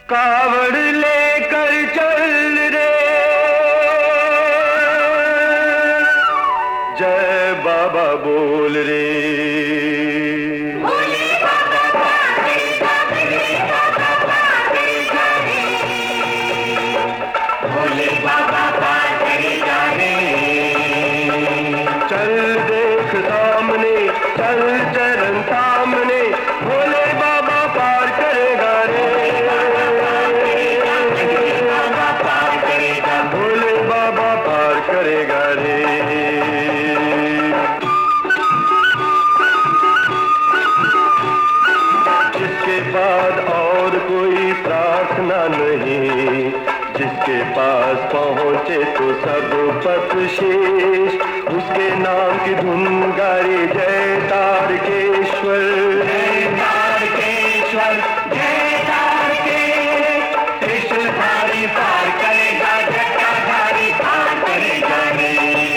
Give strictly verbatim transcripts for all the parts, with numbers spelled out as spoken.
कावड़ लेकर चल रे, जय बाबा बोल रे। भोले बाबा करेगा, भोले बाबा करेगा रे, भोले बाबा करेगा रे। चल देख सामने, चल चरण सामने, भोले बाबा पार करेगा रे, भोले बाबा पार करेगा रे। जिसके बाद और कोई प्रार्थना नहीं, जिसके पास पहुँचे तो सब पथ शेष, उसके नाम की धुन गाए जय तारकेश्वर, जय तारकेश्वर, जय तारकेश। त्रिशूलधारी पार करेगा, जटाधारी पार करेगा रे।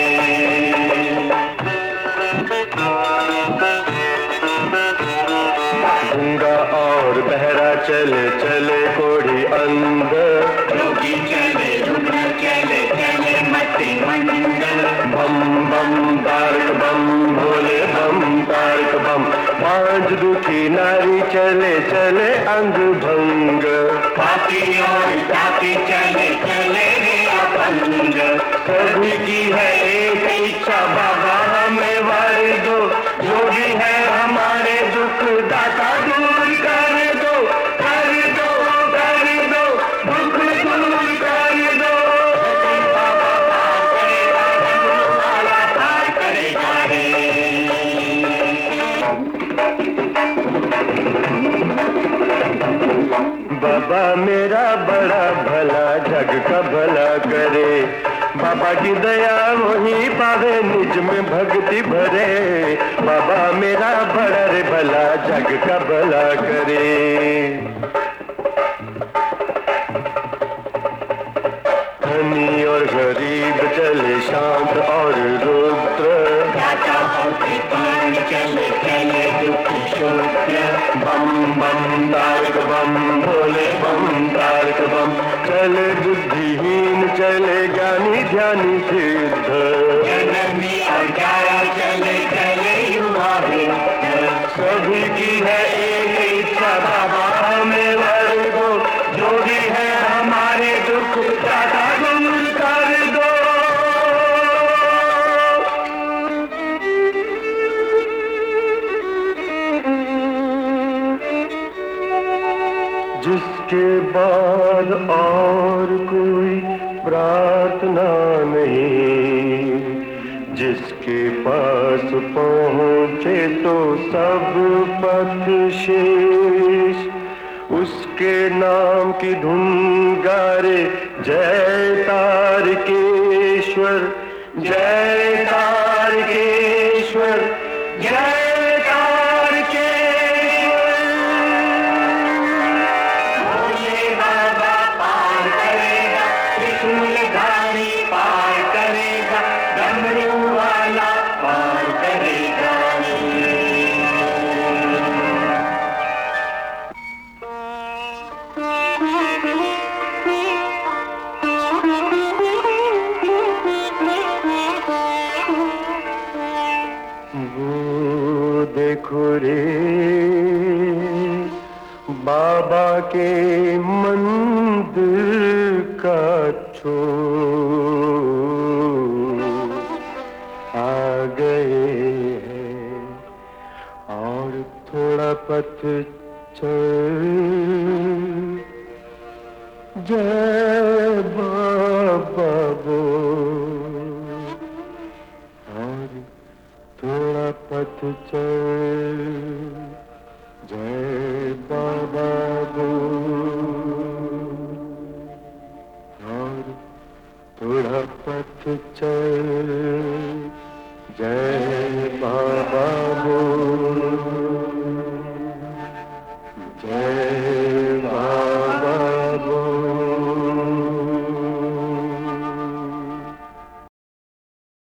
गंगा और बहरा चले चले कोढ़ी अंदर, योगी चले रुद्र चले चले मति मंगल। बम बम तारक बम, भोले बम तारक बम। पांच दुखी नारी चले चले अंग भंग, पापी और तापी चले चले रे अपंग। सभी की है एक इच्छा, बाबा हमें वर दो, जो भी है हमारे दुख दाता दूर कर दो, कर दो, कर दो, दुख दूर कर दो। पार करेगा रे। बाबा मेरा बड़ा भला जग का भला करे, बाबा की दया वही पावे निज में भक्ति भरे। बाबा मेरा बड़ा रे भला जग का भला करे। धनी और गरीब चले शांत और रुद्र, दाता और कृपाण चले चले दुख शूद्र। बम बम तारक बम, भोले बम तारक बम। चले बुद्धिहीन चले ज्ञानी ध्यानी सिद्ध, जननी और जाया चले चले युवा वृद्ध। सभी की है एक इच्छा, बाबा हमें वर दो, जो भी है हमारे दुख दाता दूर कर दो। जिसके बाद और कोई प्रार्थना नहीं, जिसके पास पहुँचे तो सब पथ शेष, उसके नाम की धुन गारे जय तारकेश्वर, जय तारकेश्वर, जय पार करेगा, डमरू वाला पार करेगा। वो देखो रे बाबा के मंदिर का छोर आ गए हैं, और थोड़ा पथ चल, जय बाबा बोल, और थोड़ा पथ चल, जय बाबा बोल, और थोड़ा पथ चल, जय बाबा बोल।